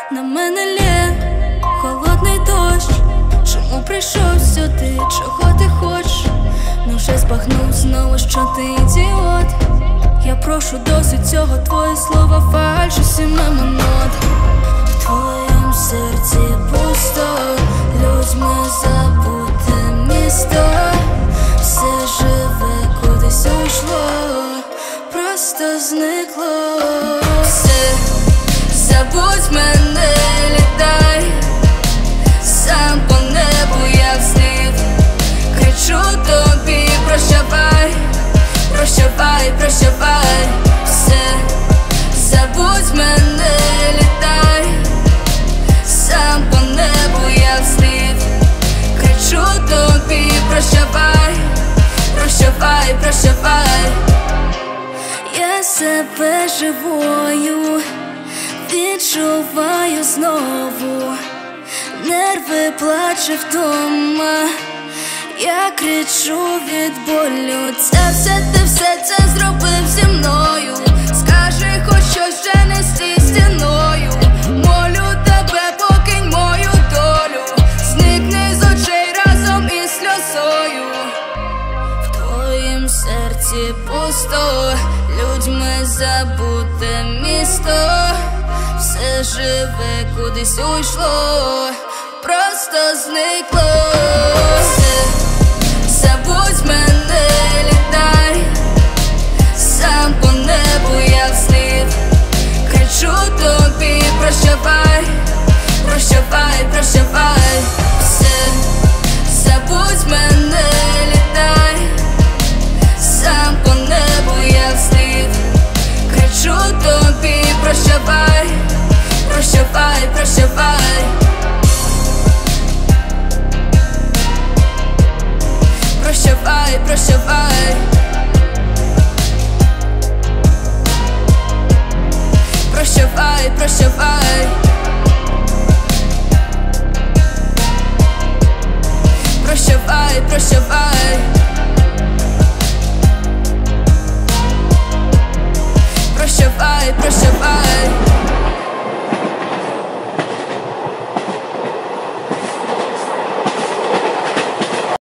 На мене лє холодний дощ. Чому прийшов сюди, чого ти хочеш? Ну вже збагнув знову, що ти ідіот. Я прошу досить цього, твої слова фальш, усі мимо нот. В твоєму серці пусто, людьми забуте місто. Все живе кудись уйшло, просто зникло. Все, забудь мене, літай, сам по небу я вслід кричу тобі прощавай, прощавай, прощавай. Все, забудь мене, літай, сам по небу я вслід кричу тобі прощавай, прощавай, прощавай. Я себе живою відчуваю знову, нерви плаче вдома, я кричу від болю. Це все це зробив зі мною. Скажи хоч щось, вже не стій стіною. Молю тебе, покинь мою долю, зникни з очей разом із сльозою. В твоїм серці пусто, людьми забуте місто. Все живе кудись уйшло, просто зникло. Все, забудь мене, літай, сам по небу я вслід кричу тобі прощавай, прощавай, прощавай.